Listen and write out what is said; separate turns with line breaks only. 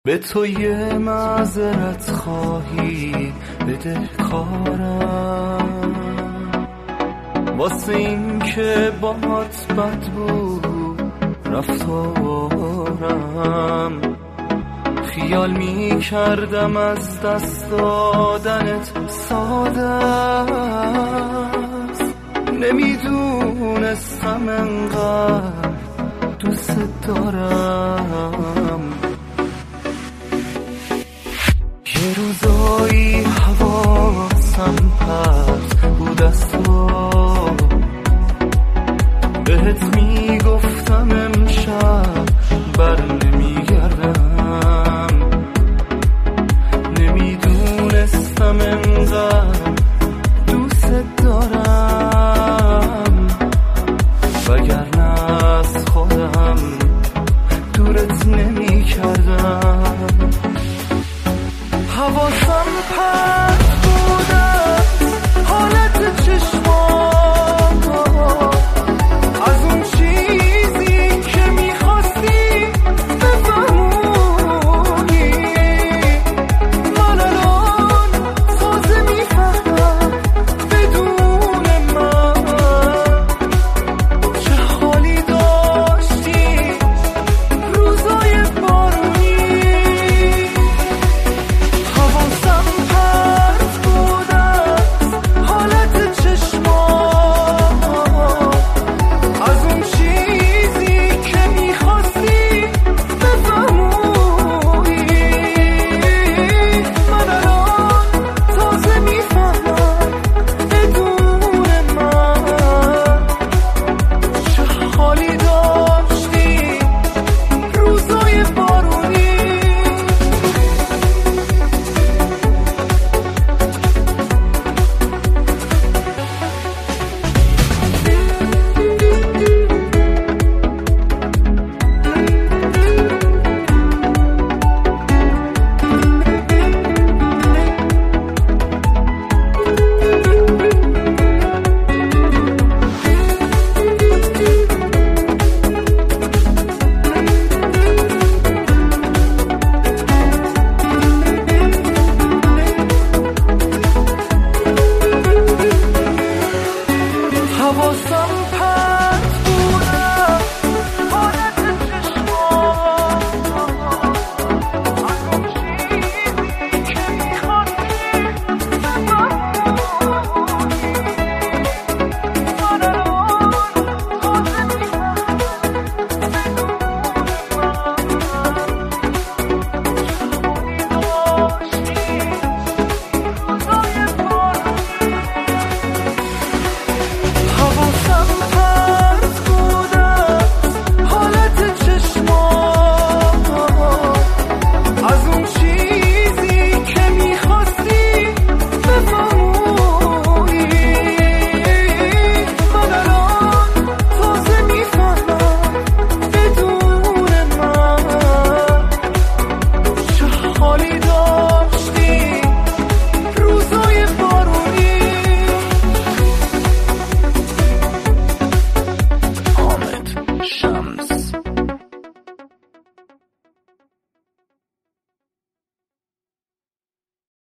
به تو یه معذرت خواهی بدهکارم، واسه این که باهات بد بود رفتارم. خیال می کردم از دست دادنت ساده است، نمیدونستم انقدر دوست دارم. یه روزایی حواسم پرت بود از تو، بهت میگفتم امشب بر نمیگردم، نمیدونستم انقدر دوست دارم، وگرنه از خودم دورت نمیکردم. حواسم پرت